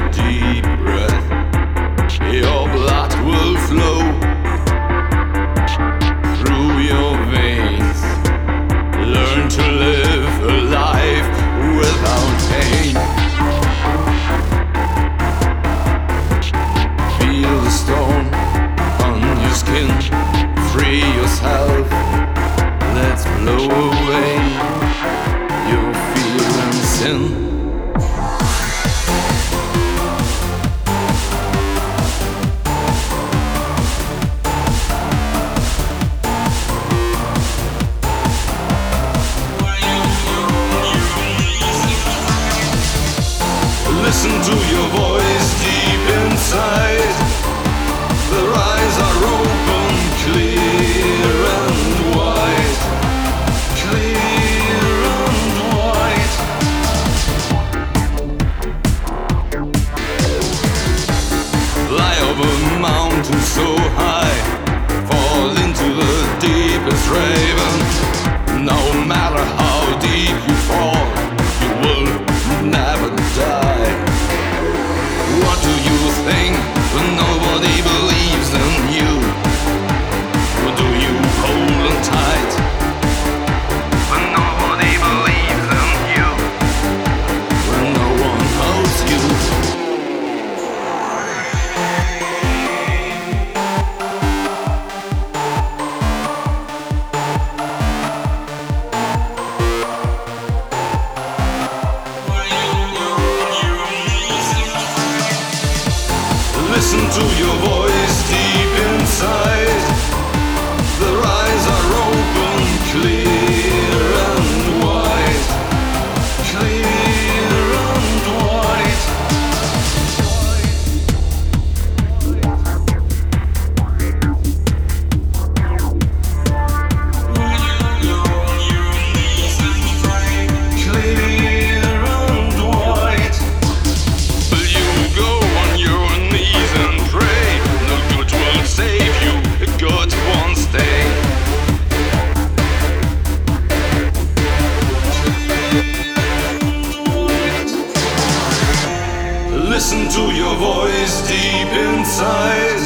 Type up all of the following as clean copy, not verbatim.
deep breath. Your blood will flow through your veins. Learn to live a life without pain. Feel the stone on your skin. Free yourself. Let's blow away your fear and sin. Listen to your voice deep inside. The eyes are open, clear and wide. Clear and wide. Fly over mountains so high. Fall into the deepest raven. No matter how deep you fall, you will never die. What do you think when nobody believes in you? Or do you hold on tight when nobody believes in you? When no one holds you. Listen to your voice deep inside. The eyes are open, clear and wide. Clear and wide. Clear and wide. Will you go on your knees and pray? No good will save you, God won't stay. Listen to your voice deep inside.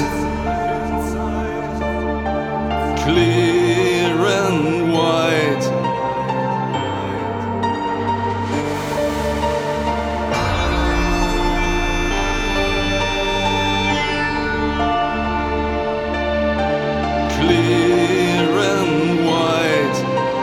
Clear and wide. Clear and wide.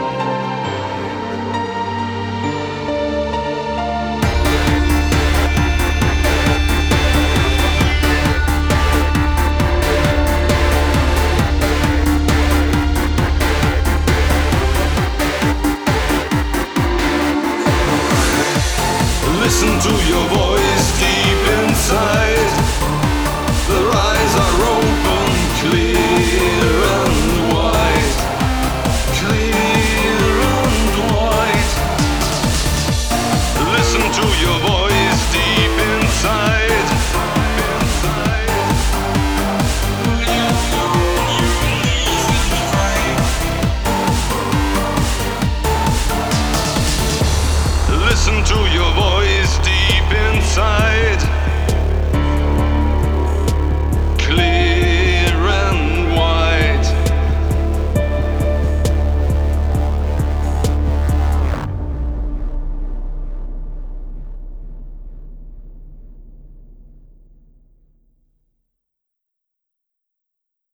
Listen to your voice deep inside. The eyes are open, clear and wide. Clear and wide. Listen to your voice.